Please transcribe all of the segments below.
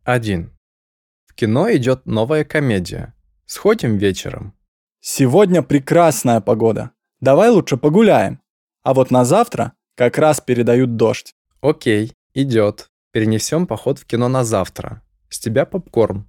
1. В кино идет новая комедия. Сходим вечером. Сегодня прекрасная погода. Давай лучше погуляем. А вот на завтра как раз передают дождь. Окей, идет. Перенесем поход в кино на завтра. С тебя попкорн.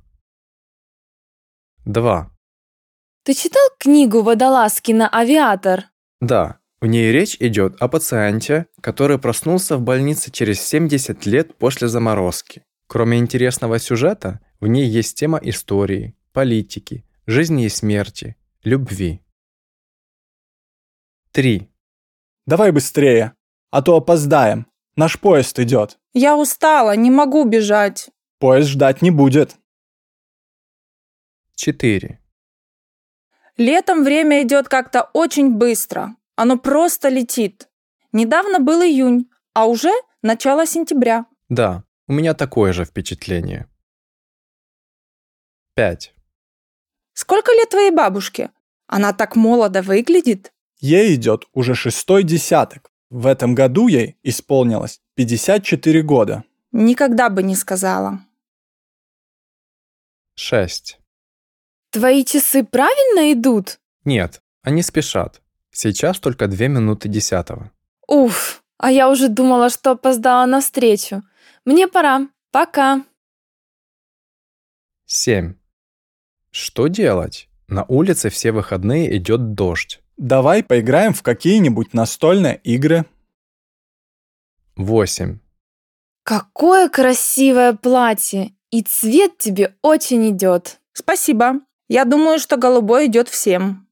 2. Ты читал книгу Водолазкина «Авиатор»? Да, в ней речь идет о пациенте, который проснулся в больнице через 70 лет после заморозки. Кроме интересного сюжета, в ней есть тема истории, политики, жизни и смерти, любви. 3. Давай быстрее, а то опоздаем. Наш поезд идет. Я устала, не могу бежать. Поезд ждать не будет. 4. Летом время идет как-то очень быстро. Оно просто летит. Недавно был июнь, а уже начало сентября. Да, у меня такое же впечатление. 5. Сколько лет твоей бабушке? Она так молодо выглядит. Ей идет уже 6-й десяток. В этом году ей исполнилось 54 года. Никогда бы не сказала. 6. Твои часы правильно идут? Нет, они спешат. Сейчас только 2 минуты 10. Уф, а я уже думала, что опоздала на встречу. Мне пора. Пока. 7. Что делать? На улице все выходные идет дождь. Давай поиграем в какие-нибудь настольные игры. 8. Какое красивое платье! И цвет тебе очень идет. Спасибо. Я думаю, что голубой идет всем.